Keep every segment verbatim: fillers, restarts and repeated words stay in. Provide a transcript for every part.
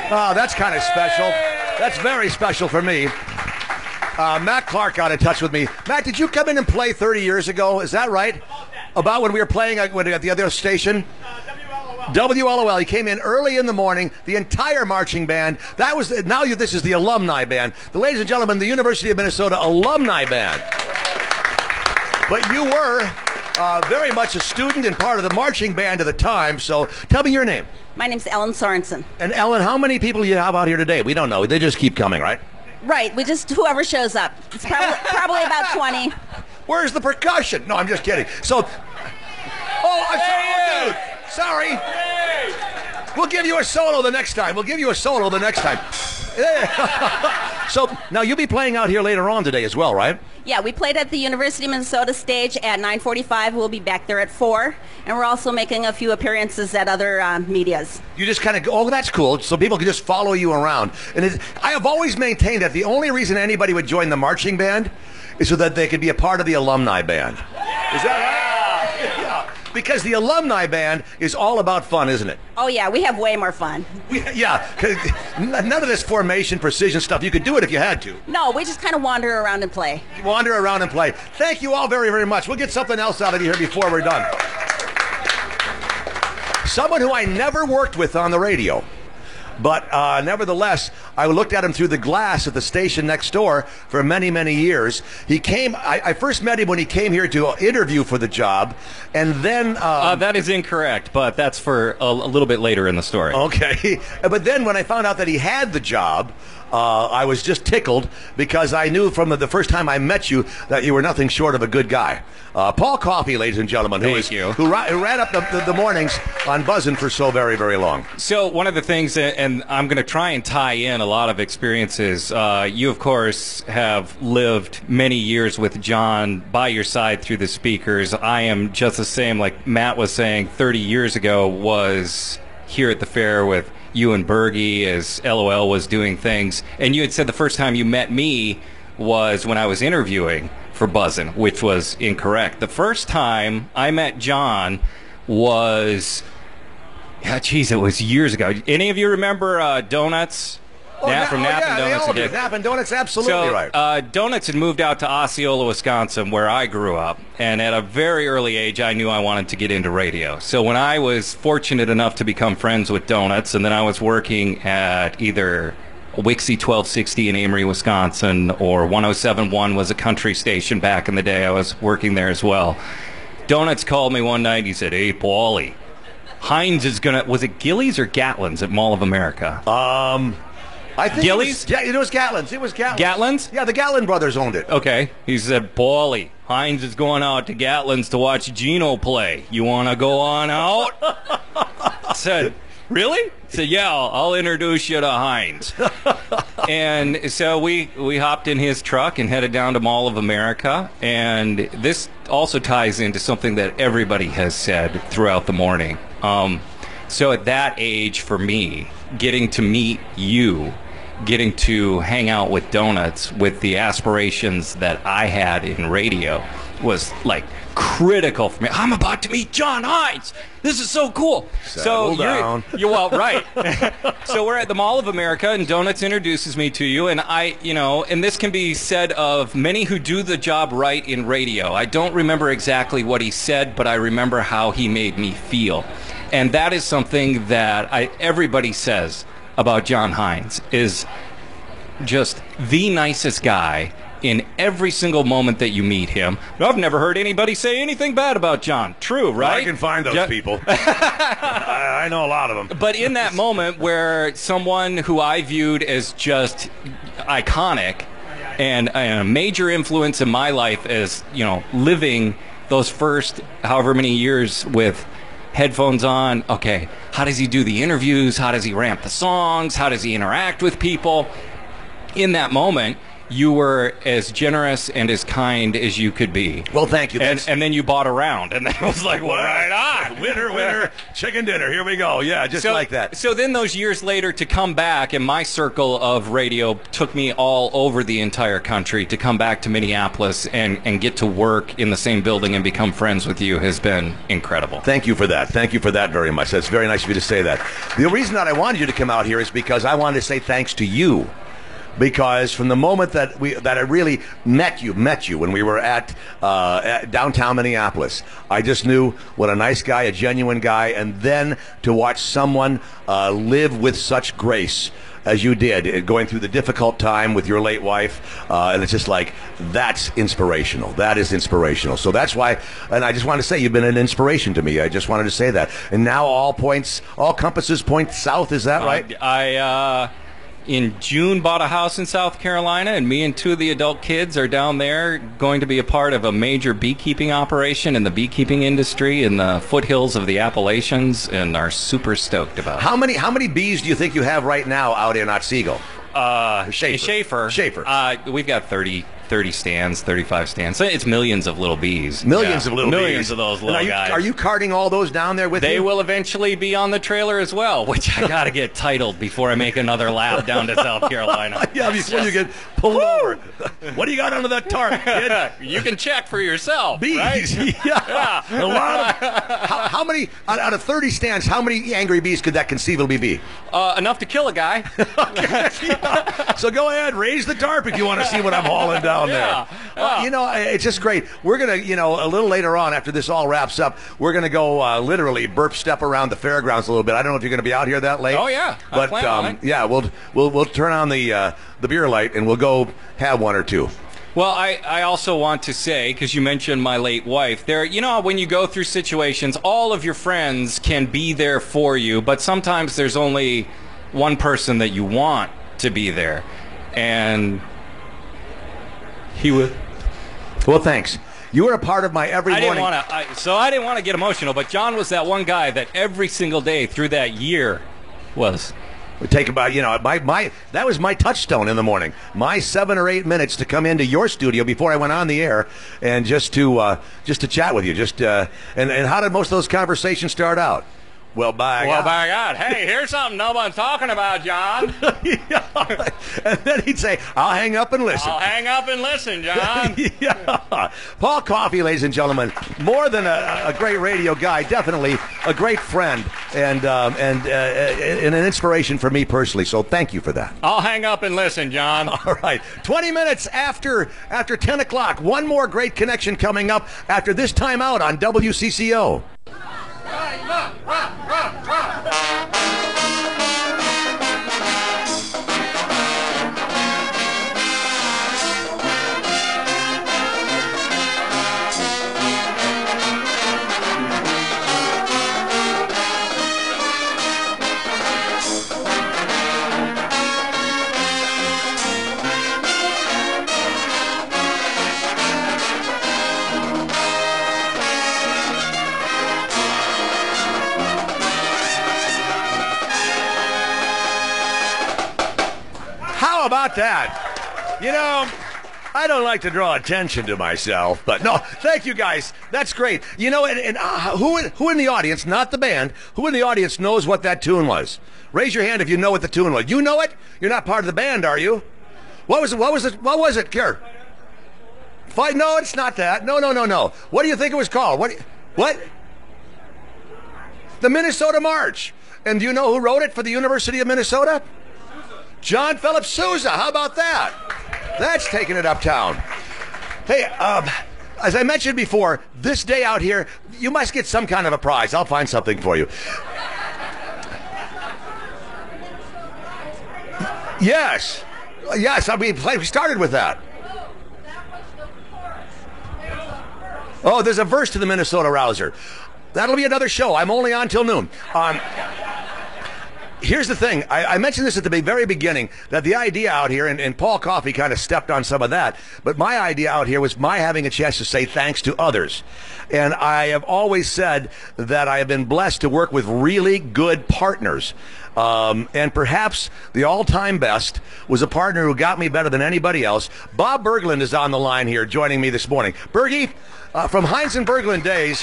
Oh, that's kind of special. That's very special for me. Uh, Matt Clark got in touch with me. Matt, did you come in and play thirty years ago? Is that right? About when we were playing at, at the other station? W L O L. He came in early in the morning, the entire marching band. That was now. You, this is the alumni band. The ladies and gentlemen, the University of Minnesota alumni band. But you were uh, very much a student and part of the marching band at the time. So tell me your name. My name's Ellen Sorensen. And Ellen, how many people do you have out here today? We don't know. They just keep coming, right? Right. We just whoever shows up. It's probably probably about twenty. Where's the percussion? No, I'm just kidding. So, oh, I'm sorry, oh, dude. Sorry. We'll give you a solo the next time. We'll give you a solo the next time. So, now you'll be playing out here later on today as well, right? Yeah, we played at the University of Minnesota stage at nine forty-five. We'll be back there at four. And we're also making a few appearances at other um, medias. You just kind of go, oh, that's cool. So people can just follow you around. And it, I have always maintained that the only reason anybody would join the marching band is so that they could be a part of the alumni band. Is that right? Yeah. Because the alumni band is all about fun, isn't it? Oh, yeah, we have way more fun. We, yeah, none of this formation, precision stuff. You could do it if you had to. No, we just kind of wander around and play. Wander around and play. Thank you all very, very much. We'll get something else out of you here before we're done. Someone who I never worked with on the radio. But uh, nevertheless, I looked at him through the glass at the station next door for many, many years. He came, I, I first met him when he came here to interview for the job, and then... Um, uh, that is incorrect, but that's for a, a little bit later in the story. Okay. But then when I found out that he had the job, uh, I was just tickled because I knew from the first time I met you that you were nothing short of a good guy. Uh, Paul Coffey, ladies and gentlemen, who, Thank is, you. who, ra- who ran up the, the, the mornings on Buzzin' for so very, very long. So one of the things, and I'm going to try and tie in a lot of experiences, uh, you, of course, have lived many years with John by your side through the speakers. I am just the same, like Matt was saying, thirty years ago was here at the fair with you and Bergie as L O L was doing things. And you had said the first time you met me was when I was interviewing for Buzzin', which was incorrect. The first time I met John was, yeah, geez, it was years ago. Any of you remember uh, Donuts? Oh, Nap, na- from oh, Nap yeah, and Donuts. they all do. and Nap and Donuts, absolutely so, right. Uh, Donuts had moved out to Osceola, Wisconsin, where I grew up. And at a very early age, I knew I wanted to get into radio. So when I was fortunate enough to become friends with Donuts, and then I was working at either Wixie twelve sixty in Amory, Wisconsin, or one oh seven point one was a country station back in the day. I was working there as well. Donuts called me one night. He said, "Hey, Paulie, Heinz is going to..." Was it Gillies or Gatlin's at Mall of America? Um... I think Gillies? It was, yeah, it was Gatlin's. It was Gatlin's. Gatlin's? Yeah, the Gatlin brothers owned it. Okay. He said, "Paulie, Heinz is going out to Gatlin's to watch Gino play. You want to go on out?" I said, "Really?" He said, "Yeah, I'll, I'll introduce you to Heinz." And so we, we hopped in his truck and headed down to Mall of America. And this also ties into something that everybody has said throughout the morning. Um, so at that age, for me, getting to meet you, getting to hang out with Donuts with the aspirations that I had in radio was like critical for me. I'm about to meet John Heinz. This is so cool. Settle so down. You're, you're well, right. So we're at the Mall of America, and Donuts introduces me to you, and I, you know, and this can be said of many who do the job right in radio. I don't remember exactly what he said, but I remember how he made me feel. And that is something that I, everybody says about John Heinz, is just the nicest guy in every single moment that you meet him. I've never heard anybody say anything bad about John. True, right? Well, I can find those Jo- people. I, I know a lot of them. But in that moment where someone who I viewed as just iconic and, and a major influence in my life as, you know, living those first however many years with headphones on, okay, how does he do the interviews? How does he ramp the songs? How does he interact with people? In that moment, you were as generous and as kind as you could be. Well, thank you. And, and then you bought around, and then it was like, well, right on. Winner, winner, chicken dinner. Here we go. Yeah, just so, like that. So then those years later to come back, and my circle of radio took me all over the entire country to come back to Minneapolis and, and get to work in the same building and become friends with you has been incredible. Thank you for that. Thank you for that very much. That's very nice of you to say that. The reason that I wanted you to come out here is because I wanted to say thanks to you. Because from the moment that we that I really met you, met you when we were at, uh, at downtown Minneapolis, I just knew what a nice guy, a genuine guy, and then to watch someone uh, live with such grace as you did, going through the difficult time with your late wife, uh, and it's just like, that's inspirational. That is inspirational. So that's why, and I just wanted to say, you've been an inspiration to me. I just wanted to say that. And now all points, all compasses point south, is that right? Uh, I, uh... in June, bought a house in South Carolina, and me and two of the adult kids are down there going to be a part of a major beekeeping operation in the beekeeping industry in the foothills of the Appalachians, and are super stoked about it. How many how many bees do you think you have right now out in Otsego? Uh, Schaefer. Schaefer. Schaefer. Uh, we've got thirty, thirty stands, thirty-five stands. So it's millions of little bees. Millions Yeah. of little millions bees. of those And little are you, guys. Are you carting all those down there with They you? will eventually be on the trailer as well, which I got to get titled before I make another lap down to South Carolina. Yeah, before you get pulled over. What do you got under that tarp, kid? You can check for yourself. Bees. Right? Yeah. A lot of, how, how many, out, out of thirty stands, how many angry bees could that conceivably be? Uh, enough to kill a guy. Yeah. So go ahead, raise the tarp if you want to see what I'm hauling down Yeah. there. Well, you know, it's just great. We're going to, you know, a little later on after this all wraps up, we're going to go uh, literally burp step around the fairgrounds a little bit. I don't know if you're going to be out here that late. Oh, yeah. I But plan on um, it. yeah, we'll we'll we'll turn on the uh, the beer light and we'll go have one or two. Well, I, I also want to say, because you mentioned my late wife, there, you know, when you go through situations, all of your friends can be there for you, but sometimes there's only one person that you want to be there. And he was... Well, thanks. You were a part of my every I didn't morning. want to, so I didn't want to get emotional, but John was that one guy that every single day through that year was... We take about, you know, my, my that was my touchstone in the morning. My seven or eight minutes to come into your studio before I went on the air and just to uh, just to chat with you. Just uh, and and how did most of those conversations start out? Well, by Well, God. by God, hey, here's something no one's talking about, John. Yeah. And then he'd say, "I'll hang up and listen." I'll hang up and listen, John. Yeah. Paul Coffey, ladies and gentlemen, more than a, a great radio guy, definitely a great friend and um, and, uh, and an inspiration for me personally. So thank you for that. I'll hang up and listen, John. All right, twenty minutes after after ten o'clock. One more great connection coming up after this time out on W C C O. How about that? You know, I don't like to draw attention to myself, but no, thank you guys. That's great. You know, and, and uh, who in, who in the audience, not the band, who in the audience knows what that tune was? Raise your hand if you know what the tune was. You know it? You're not part of the band, are you? What was it? What was it? What was it, Care? Fight? No, it's not that. No, no, no, no. What do you think it was called? What? What? The Minnesota March. And do you know who wrote it for the University of Minnesota? John Philip Sousa. How about that? That's taking it uptown. Hey, um, as I mentioned before, this day out here, you must get some kind of a prize. I'll find something for you. Yes. Yes, I mean, we started with that. Oh, there's a verse to the Minnesota Rouser. That'll be another show. I'm only on till noon. Um, here's the thing. I, I mentioned this at the very beginning, that the idea out here, and, and Paul Coffey kind of stepped on some of that, but my idea out here was my having a chance to say thanks to others. And I have always said that I have been blessed to work with really good partners. Um, and perhaps the all-time best was a partner who got me better than anybody else. Bob Berglund is on the line here joining me this morning. Bergie, uh, from Heinz and Berglund days.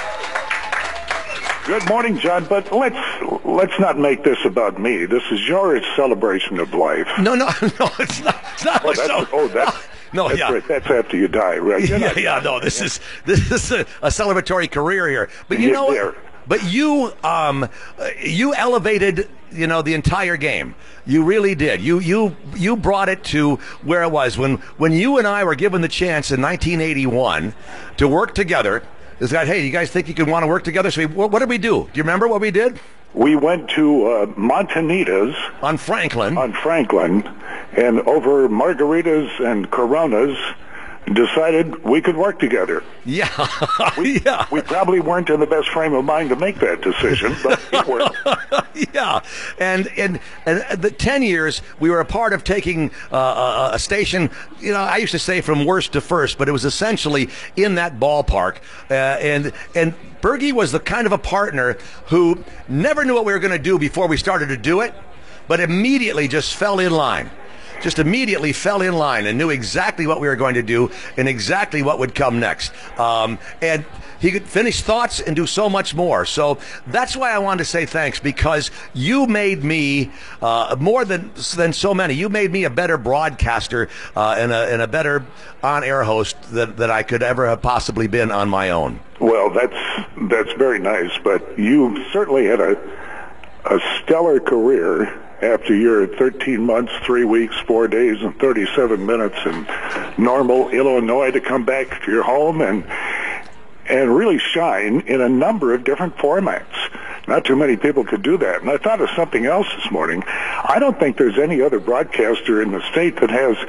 Good morning, John, but let's let's not make this about me. This is your celebration of life. No, no, no, it's not. It's not Oh, that's, so. oh, that's, No, that's yeah. right. That's after you die, right? You're Yeah, not- yeah, no, this is this is a, a celebratory career here. But you Yeah, know, there. but you um uh, you elevated, you know, the entire game. You really did. You you you brought it to where it was when when you and I were given the chance in nineteen eighty-one to work together. It's like, hey, you guys think you can want to work together? So we, what, what did we do? Do you remember what we did? We went to uh, Montanitas On Franklin. on Franklin, and over margaritas and Coronas, decided we could work together. Yeah, yeah. We probably weren't in the best frame of mind to make that decision, but it worked. Yeah, and and and the ten years we were a part of taking uh, a, a station. You know, I used to say from worst to first, but it was essentially in that ballpark. Uh, and and Bergie was the kind of a partner who never knew what we were going to do before we started to do it, but immediately just fell in line. Just immediately fell in line and knew exactly what we were going to do and exactly what would come next. Um, and he could finish thoughts and do so much more. So that's why I wanted to say thanks, because you made me uh, more than than so many. You made me a better broadcaster uh, and, a, and a better on-air host than, that I could ever have possibly been on my own. Well, that's that's very nice, but you certainly had a a stellar career after your thirteen months, three weeks, four days, and thirty-seven minutes in Normal, Illinois, to come back to your home and and really shine in a number of different formats. Not too many people could do that. And I thought of something else this morning. I don't think there's any other broadcaster in the state that has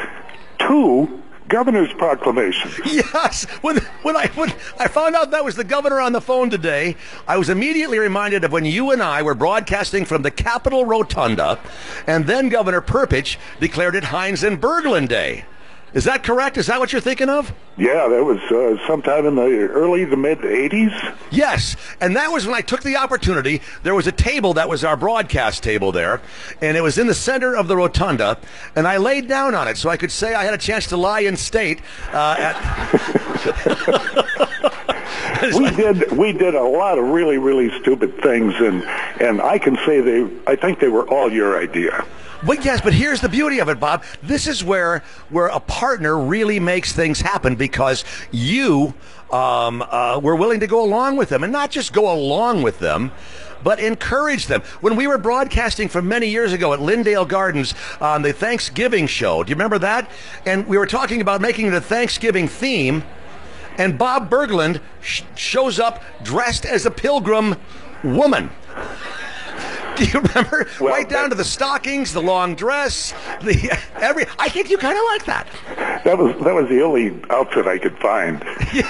two governor's proclamations. Yes. When when I when I found out that was the governor on the phone today, I was immediately reminded of when you and I were broadcasting from the Capitol Rotunda, and then Governor Perpich declared it Heinz and Berglund Day. Is that correct? Is that what you're thinking of? Yeah, that was uh, sometime in the early to mid eighties. Yes, and that was when I took the opportunity. There was a table that was our broadcast table there, and it was in the center of the rotunda, and I laid down on it so I could say I had a chance to lie in state. Uh, at we did we did a lot of really really stupid things, and and I can say they I think they were all your idea. But yes, but here's the beauty of it, Bob. This is where where a partner really makes things happen, because you um, uh, were willing to go along with them, and not just go along with them, but encourage them. When we were broadcasting from many years ago at Lindale Gardens on the Thanksgiving show, do you remember that? And we were talking about making it a Thanksgiving theme, and Bob Berglund sh- shows up dressed as a pilgrim woman. Do you remember? Well, right down that- to the stockings, the long dress, the every. I think you kind of like that. That was that was the only outfit I could find.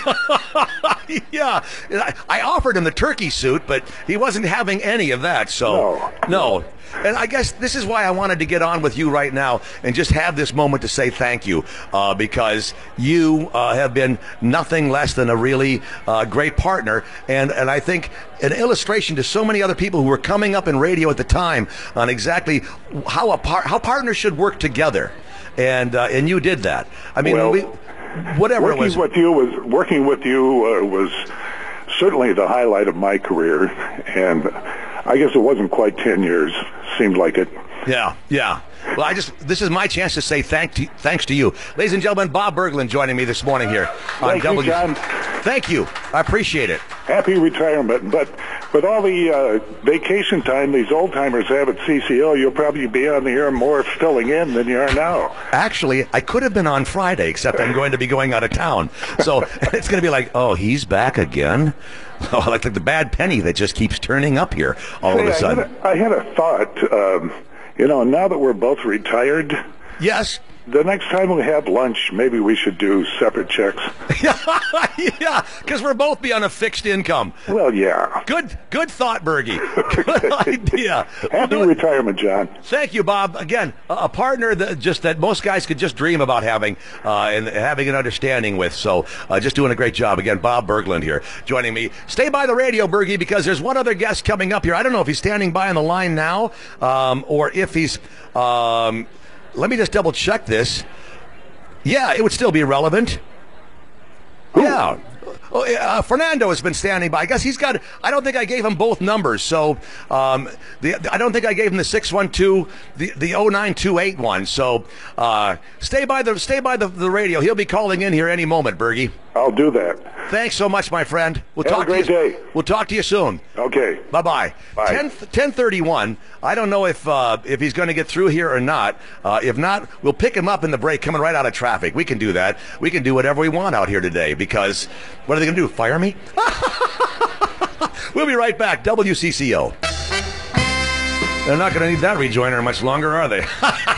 Yeah, I, I offered him the turkey suit, but he wasn't having any of that. So No. no. And I guess this is why I wanted to get on with you right now and just have this moment to say thank you, uh, because you uh, have been nothing less than a really uh, great partner, and, and I think an illustration to so many other people who were coming up in radio at the time on exactly how a par- how partners should work together, and uh, and you did that. I mean, Well, we, whatever Working it was. with you was working with you uh, was certainly the highlight of my career, and I guess it wasn't quite ten years. Seemed like it. Yeah, yeah. Well, I just this is my chance to say thank to, thanks to you, ladies and gentlemen. Bob Berglund joining me this morning here on Thank you, W. John. Thank you. I appreciate it. Happy retirement, but with all the uh, vacation time these old timers have at C C O, you'll probably be on the air more filling in than you are now. Actually, I could have been on Friday, except I'm going to be going out of town. So it's going to be like, oh, he's back again? Oh, like, like the bad penny that just keeps turning up here all Hey, of a I sudden. had a, I had a thought. Um, you know, now that we're both retired, Yes. The next time we have lunch, maybe we should do separate checks. Yeah, because we're both be on a fixed income. Well, yeah. Good, good thought, Bergie. Good idea. Happy We'll do it. retirement, John. Thank you, Bob. Again, a, a partner that just that most guys could just dream about having uh, and having an understanding with. So, uh, just doing a great job. Again, Bob Berglund here joining me. Stay by the radio, Bergie, because there's one other guest coming up here. I don't know if he's standing by on the line now um, or if he's. Um, let me just double check this. Yeah, it would still be relevant. Ooh. Yeah. Oh, uh, Fernando has been standing by. I guess he's got. I don't think I gave him both numbers, so um, the I don't think I gave him the six one two, the the oh nine two eight one. So uh, stay by the stay by the, the radio. He'll be calling in here any moment, Bergie. I'll do that. Thanks so much, my friend. We'll Have talk a great to you, day. We'll talk to you soon. Okay. Bye-bye. Bye. ten thirty-one. I don't know if uh, if he's going to get through here or not. Uh, if not, we'll pick him up in the break coming right out of traffic. We can do that. We can do whatever we want out here today because what are they going to do, fire me? We'll be right back. W C C O. They're not going to need that rejoiner much longer, are they?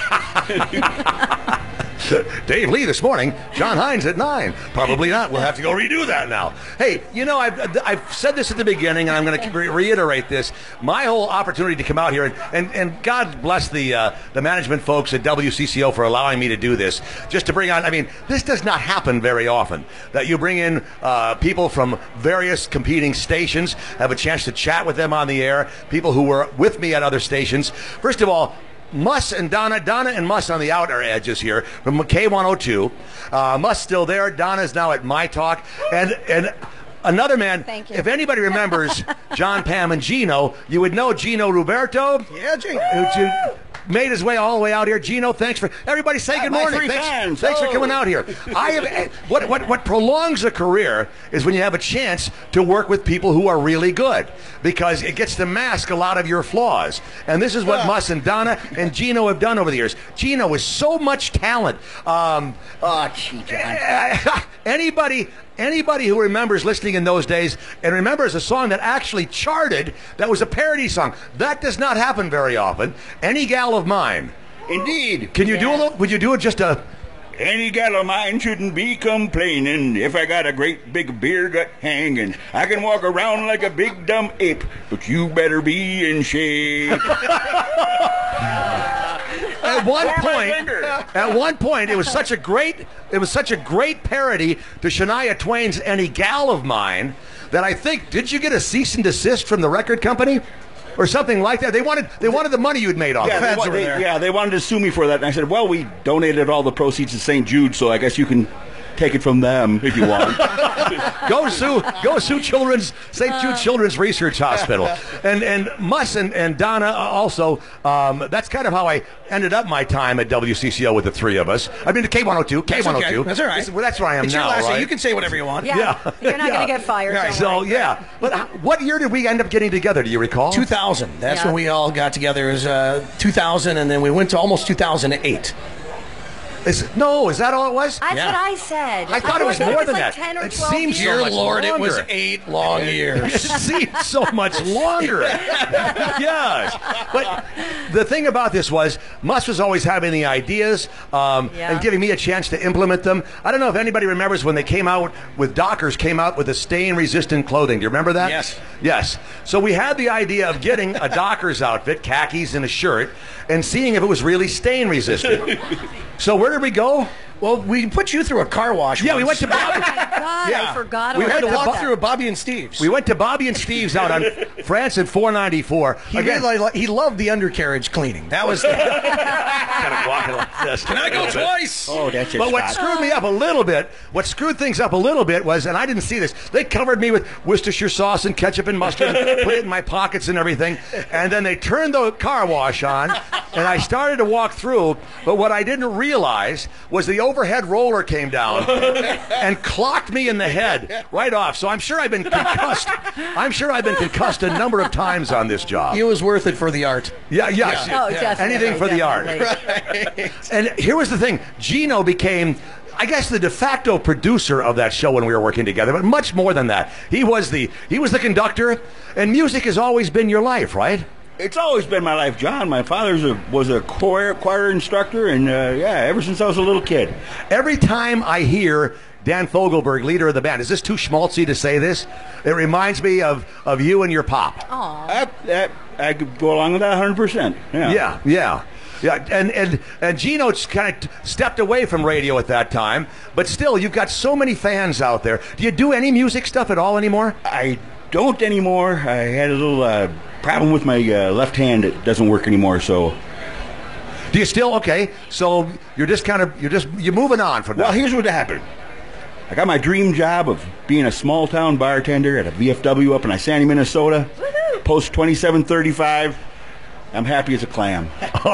Dave Lee this morning, John Hines at nine. Probably not. We'll have to go redo that now. Hey, you know, I've, I've said this at the beginning, and I'm going to re- reiterate this. My whole opportunity to come out here, and, and, and God bless the uh, the management folks at W C C O for allowing me to do this, just to bring on, I mean, this does not happen very often, that you bring in uh, people from various competing stations, have a chance to chat with them on the air, people who were with me at other stations. First of all, Muss and Donna, Donna and Muss on the outer edges here from K one oh two. Uh, Muss still there. Donna's now at My Talk. And and another man, Thank you. if anybody remembers John, Pam, and Gino, you would know Gino Roberto. Yeah, Gino. Who made his way all the way out here. Gino, thanks for everybody say good my morning. three Thanks, fans. thanks for Oh. coming out here. I have what what what prolongs a career is when you have a chance to work with people who are really good, because it gets to mask a lot of your flaws. And this is what Muss and Donna and Gino have done over the years. Gino is so much talent. Um, Oh, gee, John. anybody anybody who remembers listening in those days and remembers a song that actually charted, that was a parody song, that does not happen very often. Any Gal of Mine. Indeed. Can you do a little? Would you do it just a? Any gal of mine shouldn't be complaining if I got a great big beard gut hanging. I can walk around like a big dumb ape, but you better be in shape. At one Or my point, finger. at one point, it was such a great, it was such a great parody to Shania Twain's "Any Gal of Mine" that I think, did you get a cease and desist from the record company, or something like that? They wanted, they wanted the money you'd made off Yeah, it. they, wa- they- yeah, they wanted to sue me for that. And I said, well, we donated all the proceeds to Saint Jude, so I guess you can take it from them if you want. Go sue, go sue Children's Saint Jude Children's Research Hospital, and and Muss and, and Donna also. Um, that's kind of how I ended up my time at W C C O with the three of us. I mean, the K one oh two, K one oh two. That's okay. That's all right. This- well, that's where I am It's now. your last right? name. You can say whatever you want. Yeah. Yeah. You're not Yeah. going to get fired. Right. don't So worry. yeah, but uh, what year did we end up getting together? Do you recall? two thousand. That's Yeah. when we all got together. It was uh, two thousand, and then we went to almost two thousand eight. Is, no, is that all it was? That's Yeah. what I said. I thought it was more than like that. ten or It twelve seems years. so Dear much Lord, it was longer. eight long It years. seems so much longer. Yes. But the thing about this was, Muss was always having the ideas um, Yeah. and giving me a chance to implement them. I don't know if anybody remembers when they came out with Dockers, came out with the stain-resistant clothing. Do you remember that? Yes. Yes. So we had the idea of getting a Dockers outfit, khakis and a shirt, and seeing if it was really stain-resistant. So where did we go? Well, we put you through a car wash. Yeah, we went once. to Bobby. God, Yeah. I forgot We about We had to went walk Bo- through a Bobby and Steve's. We went to Bobby and Steve's out on France at four ninety-four. He Again, really li- he loved the undercarriage cleaning. That was. kind of walking like this. Can I go twice? Oh, that's it. But what Scott. screwed me up a little bit, what screwed things up a little bit was, and I didn't see this, they covered me with Worcestershire sauce and ketchup and mustard, and put it in my pockets and everything, and then they turned the car wash on, and I started to walk through, but what I didn't realize was the overhead roller came down and clocked me in the head right off. So I'm sure I've been concussed. I'm sure I've been concussed a number of times on this job. It was worth it for the art. Yeah, yes. Oh, definitely. Anything for the art. definitely. And here was the thing. Gino became, I guess, the de facto producer of that show when we were working together, but much more than that. He was the he was the conductor, and music has always been your life, right? It's always been my life, John. My father's a, was a choir, choir instructor, and uh, yeah, ever since I was a little kid. Every time I hear Dan Fogelberg, leader of the band, is this too schmaltzy to say this? It reminds me of, of you and your pop. I, I, I could go along with that one hundred percent. Yeah. Yeah, yeah. Yeah, and, and, and Gino kind of stepped away from radio at that time, but still, you've got so many fans out there. Do you do any music stuff at all anymore? I don't anymore. I had a little uh, problem with my uh, left hand. It doesn't work anymore, so... Do you still? Okay, so you're just kind of, you're just, you're moving on from that. Well, here's what happened. I got my dream job of being a small-town bartender at a V F W up in Isani, Minnesota. Woo-hoo! Post twenty-seven thirty-five. I'm happy as a clam.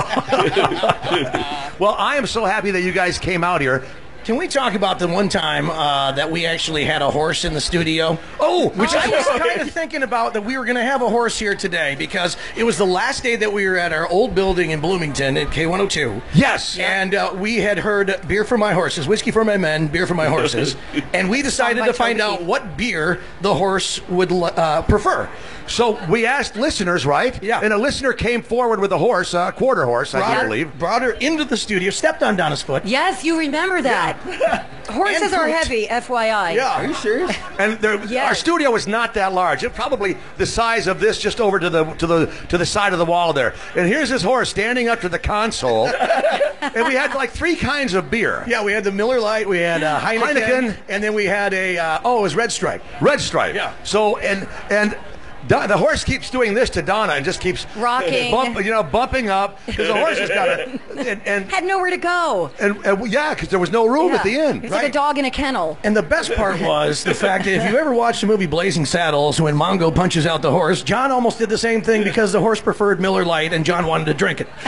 Well, I am so happy that you guys came out here. Can we talk about the one time uh, that we actually had a horse in the studio? Oh, which I was kind of thinking about that we were going to have a horse here today because it was the last day that we were at our old building in Bloomington at K one oh two. Yes. And uh, we had heard beer for my horses, whiskey for my men, beer for my horses. And we decided to find out what beer the horse would uh, prefer. So we asked listeners, right? Yeah. And a listener came forward with a horse, a quarter horse, I brought do her, believe. Brought her into the studio, stepped on Donna's foot. Yes, you remember that. Horses are heavy, F Y I. Yeah. Are you serious? And there, Yes. our studio is not that large. It's probably the size of this, just over to the to the to the side of the wall there. And here's this horse standing up to the console, and we had like three kinds of beer. Yeah, we had the Miller Lite, we had uh, Heineken, Heineken. and then we had a, uh, oh, it was Red Stripe. Red Stripe. Yeah. So and and. Don, the horse keeps doing this to Donna and just keeps Rocking. bump, you know, bumping up because the horse has got to, and, and, Had nowhere to go. and, and yeah, because there was no room Yeah. at the end. It's like a dog in a kennel. And the best part was the fact that if you ever watched the movie Blazing Saddles, when Mongo punches out the horse, John almost did the same thing because the horse preferred Miller Lite and John wanted to drink it.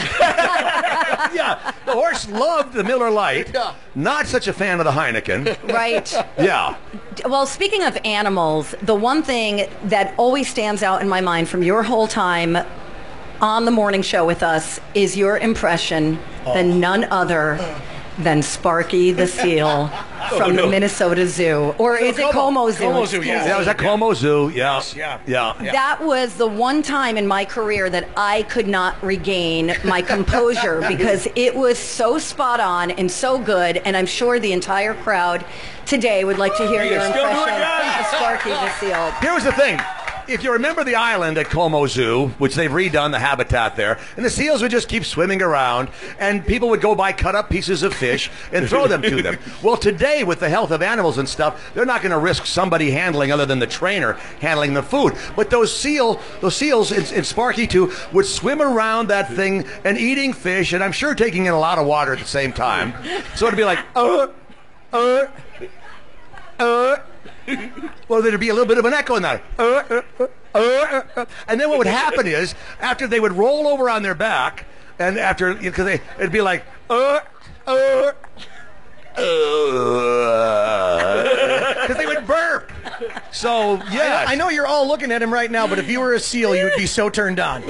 Yeah, the horse loved the Miller Lite. Yeah. Not such a fan of the Heineken. Right. Yeah. Well, speaking of animals, the one thing that always stands out in my mind from your whole time on the morning show with us is your impression than none other than Sparky the seal from the Minnesota Zoo. Or is it Como Zoo? Como Zoo, yeah. That was at Como Zoo. Yeah. Yeah. Yeah. Yeah. That was the one time in my career that I could not regain my composure because it was so spot on and so good, and I'm sure the entire crowd today would like to hear your still doing impression it, of Sparky the seal. Here's the thing. If you remember the island at Como Zoo, which they've redone the habitat there, and the seals would just keep swimming around, and people would go buy cut-up pieces of fish and throw them to them. Well, today, with the health of animals and stuff, they're not going to risk somebody handling, other than the trainer, handling the food. But those seal, those seals in, in Sparky too would swim around that thing and eating fish, and I'm sure taking in a lot of water at the same time. So it'd be like, uh, uh, uh. Well, there'd be a little bit of an echo in that. Uh, uh, uh, uh, uh. And then what would happen is, after they would roll over on their back, and after, because they, it'd be like, uh, uh, because they would burp. So, yeah. I know you're all looking at him right now, but if you were a seal, you would be so turned on.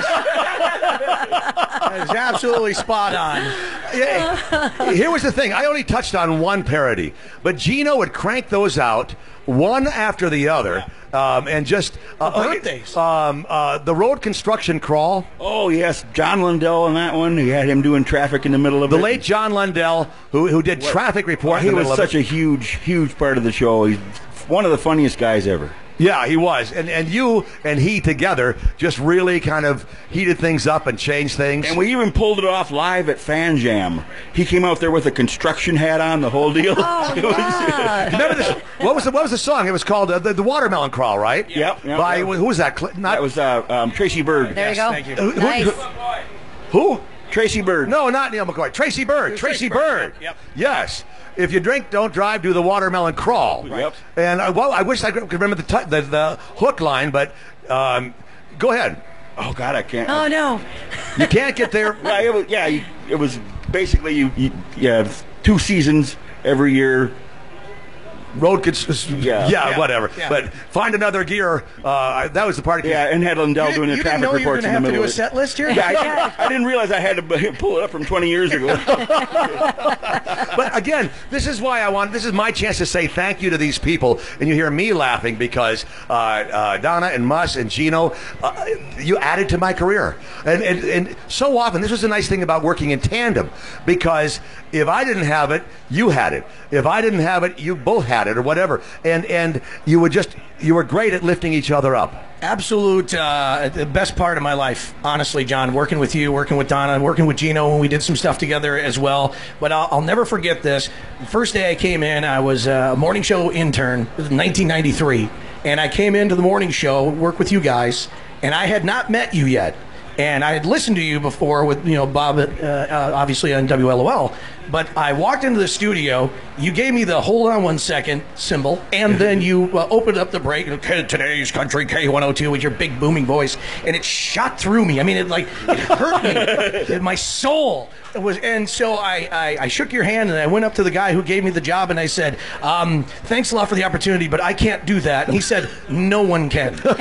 That is absolutely spot on. Yeah. Here was the thing. I only touched on one parody, but Gino would crank those out one after the other, um, and just uh, birthdays. Um, uh, the road construction crawl. Oh, yes. John Lundell on that one. He had him doing traffic in the middle of The it. late John Lundell, who who did traffic report. He in the was middle of such it. a huge, huge part of the show. He's one of the funniest guys ever. Yeah, he was, and and you and he together just really kind of heated things up and changed things. And we even pulled it off live at Fan Jam. He came out there with a construction hat on, the whole deal. Oh, It was- yeah. Remember this? What was the what was the song? It was called uh, the, the Watermelon Crawl, right? Yep, yep, By yep. who was that? Cl- Not That was uh, um, Tracy Bird. There you go. thank you. Who- who- Nice. who? Tracy Bird. No, not Neil McCoy. Tracy Bird. Tracy Bird. Yep. Yes. If you drink, don't drive. Do the watermelon crawl. Yep. And uh, well, I wish I could remember the t- the, the hook line, but um, go ahead. Oh, God, I can't. Oh, no. You can't get there. Yeah, it was, yeah, you- it was basically you, you, you have two seasons every year. road cons- Yeah. yeah, Yeah. whatever. Yeah. But find another gear. Uh, that was the part. Yeah, and had Lindell You, doing the you didn't traffic know you were reports going in to the have to do middle a of it. set list here? Yeah, I, I didn't realize I had to b- pull it up from twenty years ago. But again, this is why I want. This is my chance to say thank you to these people, and you hear me laughing because uh, uh, Donna and Mus and Gino, uh, you added to my career, and, and and so often this was a nice thing about working in tandem, because if I didn't have it, you had it. If I didn't have it, you both had it, or whatever, and and you would just you were great at lifting each other up. Absolute, uh, the best part of my life, honestly, John, working with you, working with Donna, working with Gino when we did some stuff together as well. But I'll, I'll never forget this. The first day I came in, I was a morning show intern. It was nineteen ninety-three. And I came into the morning show, work with you guys, and I had not met you yet. And I had listened to you before with, you know, Bob, uh, uh, obviously on W L O L. But I walked into the studio, you gave me the hold on one second symbol, and then you uh, opened up the break, okay, today's country K one oh two with your big booming voice, and it shot through me. I mean, it like, it hurt me in my soul. It was, and so I, I, I shook your hand, and I went up to the guy who gave me the job, and I said, um, thanks a lot for the opportunity, but I can't do that. And he said, no one can. And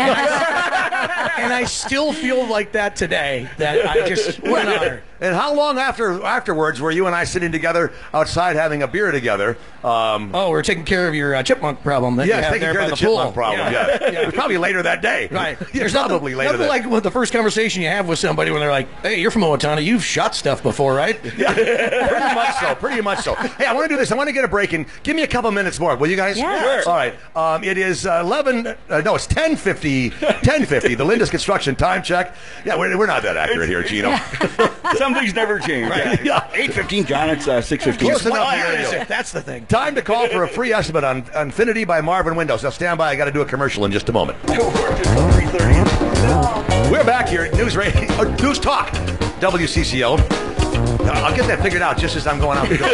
I, and I still feel like that today, that I just, what an honor. And how long after afterwards were you and I sitting together outside having a beer together? Um, Oh, we're taking care of your uh, chipmunk problem that you yes, have taking there care by of the, the pool. chipmunk problem. Yeah, It was probably later that day. Right. Yeah, There's probably nothing, later. nothing that like with the first conversation you have with somebody when they're like, hey, you're from Owatonna. You've shot stuff before, right? Yeah, pretty much so. Pretty much so. Hey, I want to do this. I want to get a break and give me a couple minutes more, will you guys? Yeah. Sure. All right. Um, it is uh, eleven. Uh, no, it's ten fifty. ten fifty. The Linda's Construction time check. Yeah, we're, we're not that accurate here, Gino. Some things never change. Right. Yeah. eight fifteen, John. It's uh, six fifteen. Close enough. Well, Here you go. that's the thing. Time to call for a free estimate on Infinity by Marvin Windows. Now stand by. I got to do a commercial in just a moment. three thirty. We're back here at News Radio, uh, News Talk, W C C O. I'll get that figured out just as I'm going out the door.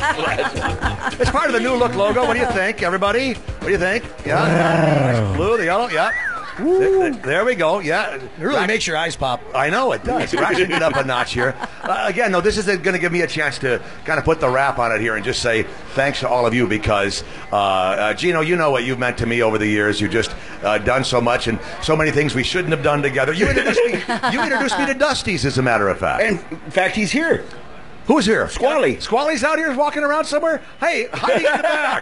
It's part of the new look logo. What do you think, everybody? What do you think? Yeah, blue, the yellow, yeah. There, there we go. Yeah, It really makes your eyes pop. I know it does. We're actually it up a notch here. Uh, again, though, this is going to give me a chance to kind of put the wrap on it here and just say thanks to all of you because, uh, uh, Gino, you know what you've meant to me over the years. You've just uh, done so much and so many things we shouldn't have done together. You introduced me. You introduced me to Dusty's, as a matter of fact. And in fact, he's here. Who's here? Squally. Squally's out here walking around somewhere? Hey, hiding in the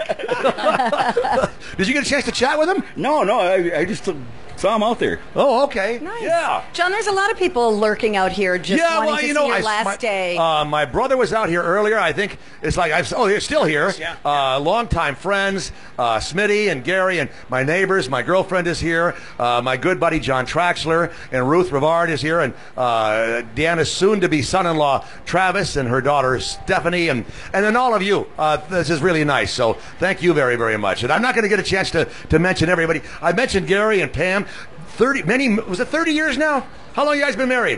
back. Did you get a chance to chat with him? No, no, I, I just uh, saw him out there. Oh, okay. Nice. Yeah. John, there's a lot of people lurking out here just yeah, wanting well, to you see know, your I, last my, day. Uh, my brother was out here earlier. I think it's like I've oh, he's still here. Yeah. Uh, longtime friends, uh, Smitty and Gary, and my neighbors. My girlfriend is here. Uh, my good buddy John Traxler and Ruth Rivard is here, and uh, Deanna's soon-to-be son-in-law Travis and her daughter Stephanie, and and then all of you. Uh, this is really nice. So thank you very, very much. And I'm not going to get a chance to to mention everybody. I mentioned Gary and Pam. Thirty many was it thirty years now? How long you guys been married?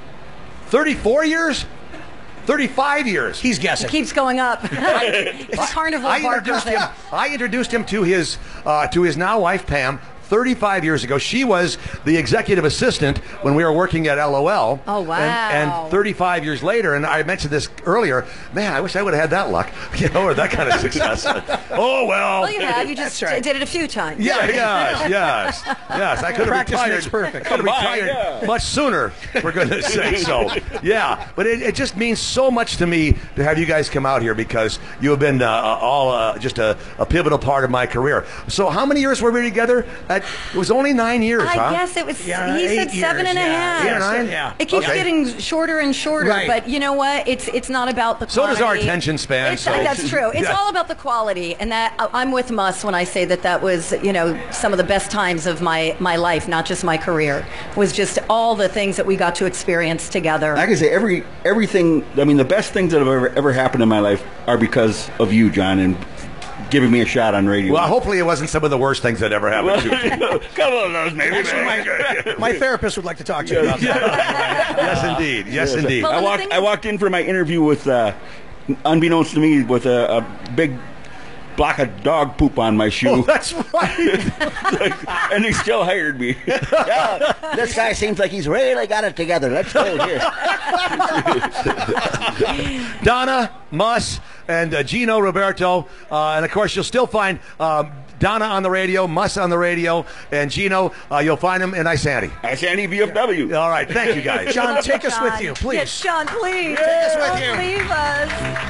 Thirty-four years? Thirty-five years. He's It guessing. keeps going up. it's a carnival I bark introduced of it. him. I introduced him to his uh, to his now wife Pam. thirty-five years ago, she was the executive assistant when we were working at L O L. Oh, wow. And, and thirty-five years later, and I mentioned this earlier. Man, I wish I would have had that luck, you know, or that kind of success. Oh well. Well, you have. You just That's right. did it a few times. Yeah, yes, yes, yes. I could have Practice retired. makes perfect. Could have Combined, retired yeah. much sooner, for goodness sake. So, yeah. But it, it just means so much to me to have you guys come out here because you have been uh, all uh, just a, a pivotal part of my career. So, how many years were we together? At, it was only nine years, I huh? guess it was, Yeah, he said eight seven years, and a yeah. half. Eight or nine? Yeah. It keeps Okay. getting shorter and shorter, Right. but you know what? It's it's not about the So quality. does our attention span, It's, so- That's true. It's Yeah. all about the quality, and that I'm with Mus when I say that that was, you know, some of the best times of my, my life, not just my career, was just all the things that we got to experience together. I can say every everything. I mean, the best things that have ever ever happened in my life are because of you, John, and giving me a shot on radio. Well, hopefully it wasn't some of the worst things that ever happened to you. Couple of those, maybe. Actually, my, my therapist would like to talk to you about that. Yes, indeed. Yes, indeed. Well, I and the walked. thing I is- walked in for my interview with, uh, unbeknownst to me, with a, a big block of dog poop on my shoe, Oh, that's right. and they still hired me. Yeah, this guy seems like he's really got it together. Let's go here. Donna, Mus, and uh, Gino Roberto. Uh, and, of course, you'll still find um, Donna on the radio, Muss on the radio, and Gino, uh, you'll find him in Isanti. Isanti V F W. All right. Thank you, guys. John, take us John. with you, please. Yes, Sean, please. Take us with Don't you. leave us.